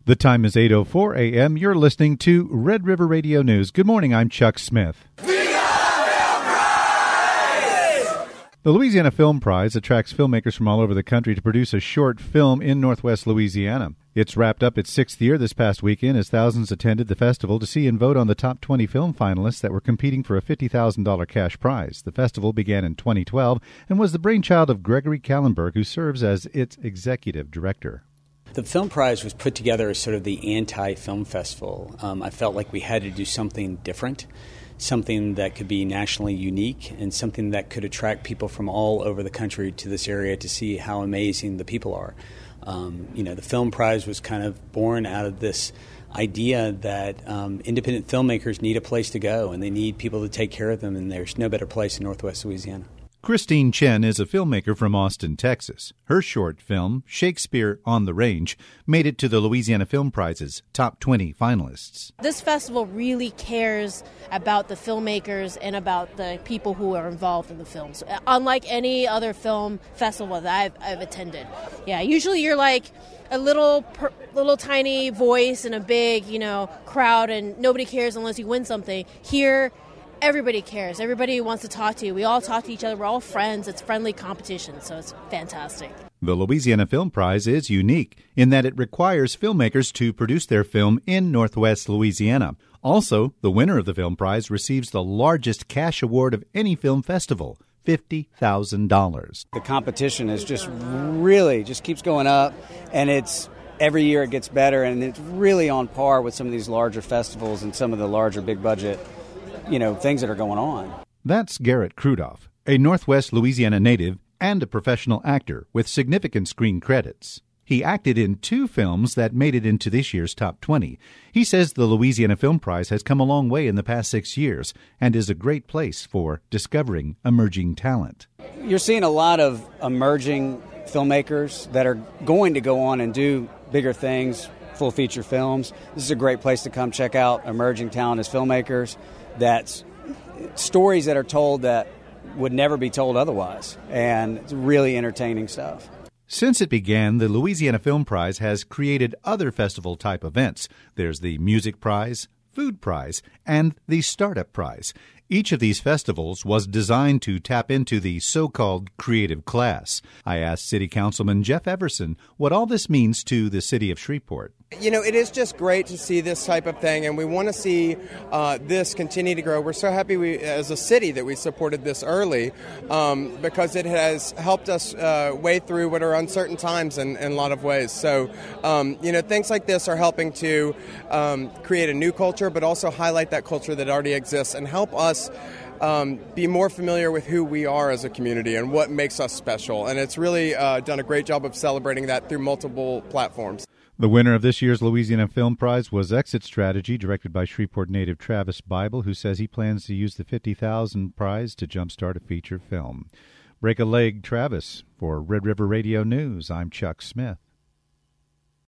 The time is 8:04 a.m. You're listening to Red River Radio News. Good morning, I'm Chuck Smith. The Louisiana Film Prize attracts filmmakers from all over the country to produce a short film in Northwest Louisiana. It's wrapped up its sixth year this past weekend as thousands attended the festival to see and vote on the top 20 film finalists that were competing for a $50,000 cash prize. The festival began in 2012 and was the brainchild of Gregory Kallenberg, who serves as its executive director. The Film Prize was put together as sort of the anti-film festival. I felt like we had to do something different, something that could be nationally unique, and something that could attract people from all over the country to this area to see how amazing the people are. The Film Prize was kind of born out of this idea that independent filmmakers need a place to go, and they need people to take care of them, and there's no better place in Northwest Louisiana. Christine Chen is a filmmaker from Austin, Texas. Her short film, Shakespeare on the Range, made it to the Louisiana Film Prize's top 20 finalists. This festival really cares about the filmmakers and about the people who are involved in the films, unlike any other film festival that I've attended. Yeah, usually you're like a little tiny voice in a big, crowd, and nobody cares unless you win something. Here, everybody cares. Everybody wants to talk to you. We all talk to each other. We're all friends. It's friendly competition, so it's fantastic. The Louisiana Film Prize is unique in that it requires filmmakers to produce their film in Northwest Louisiana. Also, the winner of the Film Prize receives the largest cash award of any film festival, $50,000. The competition is just keeps going up, and every year it gets better, and it's really on par with some of these larger festivals and some of the larger big budget things that are going on. That's Garrett Krudoff, a Northwest Louisiana native and a professional actor with significant screen credits. He acted in 2 films that made it into this year's top 20. He says the Louisiana Film Prize has come a long way in the past 6 years and is a great place for discovering emerging talent. You're seeing a lot of emerging filmmakers that are going to go on and do bigger things, full feature films. This is a great place to come check out emerging talent as filmmakers. That's stories that are told that would never be told otherwise, and it's really entertaining stuff. Since it began, the Louisiana Film Prize has created other festival-type events. There's the Music Prize, Food Prize, and the Startup Prize. Each of these festivals was designed to tap into the so-called creative class. I asked City Councilman Jeff Everson what all this means to the city of Shreveport. It is just great to see this type of thing, and we want to see this continue to grow. We're so happy as a city that we supported this early because it has helped us wade through what are uncertain times in a lot of ways. So, things like this are helping to create a new culture, but also highlight that culture that already exists and help us be more familiar with who we are as a community and what makes us special. And it's really done a great job of celebrating that through multiple platforms. The winner of this year's Louisiana Film Prize was Exit Strategy, directed by Shreveport native Travis Bible, who says he plans to use the $50,000 prize to jumpstart a feature film. Break a leg, Travis. For Red River Radio News, I'm Chuck Smith.